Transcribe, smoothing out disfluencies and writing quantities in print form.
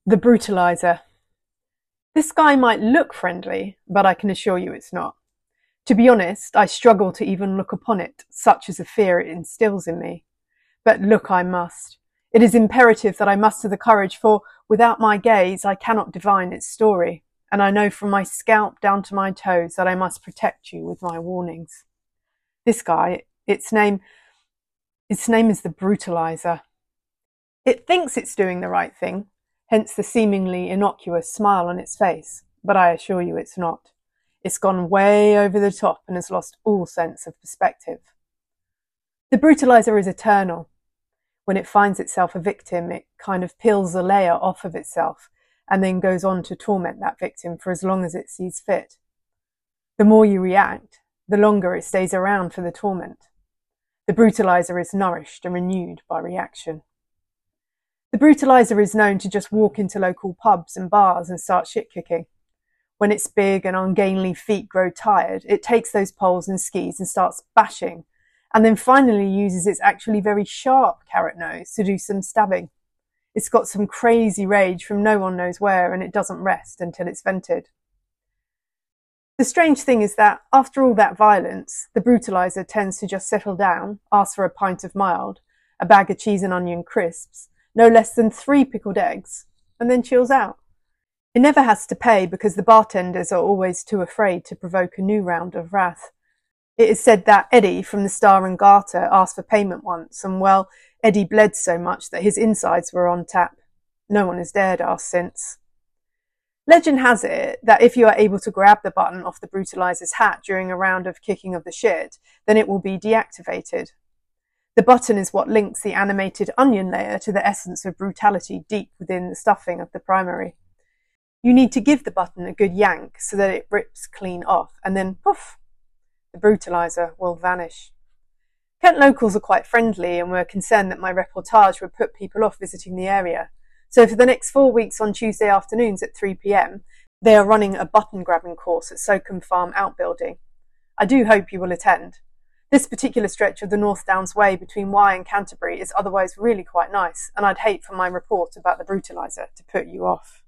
The Brutalizer. This guy might look friendly, but I can assure you it's not. To be honest, I struggle to even look upon it, such is the fear it instills in me. But look I must. It is imperative that I muster the courage, for without my gaze I cannot divine its story, and I know from my scalp down to my toes that I must protect you with my warnings. This guy, its name is the Brutalizer. It thinks it's doing the right thing, hence the seemingly innocuous smile on its face, but I assure you it's not. It's gone way over the top and has lost all sense of perspective. The Brutalizer is eternal. When it finds itself a victim, it kind of peels a layer off of itself and then goes on to torment that victim for as long as it sees fit. The more you react, the longer it stays around for the torment. The Brutalizer is nourished and renewed by reaction. The Brutalizer is known to just walk into local pubs and bars and start shit-kicking. When its big and ungainly feet grow tired, it takes those poles and skis and starts bashing, and then finally uses its actually very sharp carrot nose to do some stabbing. It's got some crazy rage from no one knows where, and it doesn't rest until it's vented. The strange thing is that, after all that violence, the Brutalizer tends to just settle down, ask for a pint of mild, a bag of cheese and onion crisps, no less than 3 pickled eggs, and then chills out. It never has to pay because the bartenders are always too afraid to provoke a new round of wrath. It is said that Eddie from the Star and Garter asked for payment once, and well, Eddie bled so much that his insides were on tap. No one has dared ask since. Legend has it that if you are able to grab the button off the Brutalizer's hat during a round of kicking of the shit, then it will be deactivated. The button is what links the animated onion layer to the essence of brutality deep within the stuffing of the primary. You need to give the button a good yank so that it rips clean off, and then poof, the Brutalizer will vanish. Kent locals are quite friendly and were concerned that my reportage would put people off visiting the area. So for the next 4 weeks on Tuesday afternoons at 3 p.m, they are running a button grabbing course at Soacombe Farm Outbuilding. I do hope you will attend. This particular stretch of the North Downs Way between Wye and Canterbury is otherwise really quite nice, and I'd hate for my report about the Brutalizer to put you off.